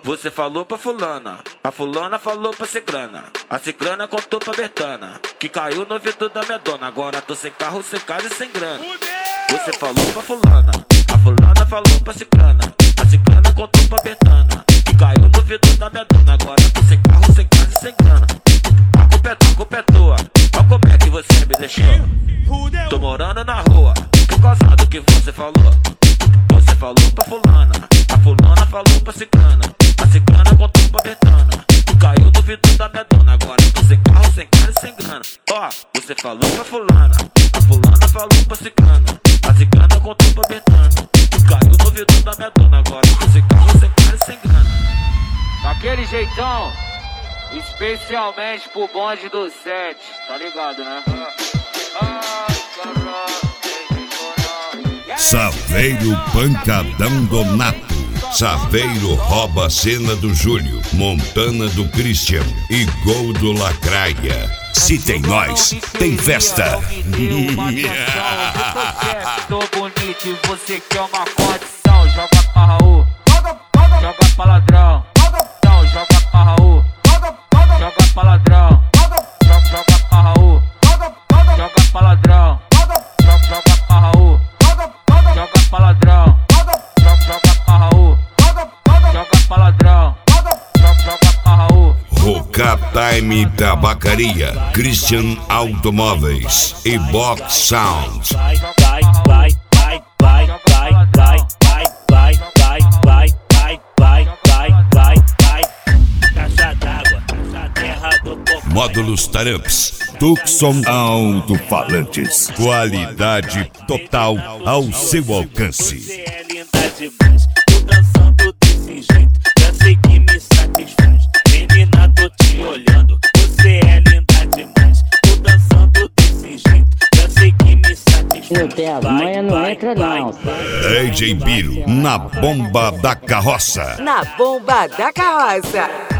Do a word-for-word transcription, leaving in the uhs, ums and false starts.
você falou pra fulana, a fulana falou pra ciclana, a ciclana contou pra Bertana, que caiu no ouvido da minha dona. Agora tô sem carro, sem casa e sem grana. Você falou pra fulana, a fulana falou pra ciclana, a ciclana contou pra Bertana, que caiu no ouvido da minha dona. Agora tô sem carro, sem casa e sem grana. A culpa é tua, a culpa é tua, olha como é que você me deixou. Tô morando na rua, por causa do que você falou. Você falou pra fulana, a fulana falou pra ciclana, a ciclana contou pra Bertana, que caiu no ouvido da minha dona. Agora tô sem carro, sem casa e sem grana. Ó, você falou pra fulana, a fulana falou pra ciclana, a ciclana contou pra Bertana, que caiu no ouvido da minha dona. Agora tô sem carro, sem casa e sem grana. Daquele jeitão, especialmente pro bonde do sete, tá ligado, né? Ai, caralho. Saveiro Pancadão Donato. Saveiro rouba a cena do Júlio, Montana do Christian e gol do Lacraia. Se tem nós, tem festa. Tô bonito e você quer uma condição. Joga pra Raul, joga pra ladrão. Não, joga pra Raul, joga pra ladrão. Joga pra Raul, joga pra ladrão. Joga pra Raul, joga pra ladrão. Joga pra Raul, joga pra ladrão. Joga pra Raul. Roca Time Tabacaria, Christian Automóveis e Box Sound. Vai, vai, vai, vai, vai, vai, vai, vai, vai, vai, vai, vai, vai, vai, vai, vai. Caixa d'água, terra do povo. Módulos Taramps, Tucson Alto-Falantes. Qualidade total ao seu alcance. Você é linda demais, tô dançando desse jeito, já sei que me satisfaz. Menina, tô te olhando, você é linda demais, tô dançando desse jeito, já sei que me satisfaz. Meu Deus, amanhã não entra não. D J Biro, na bomba da carroça. Na bomba da carroça.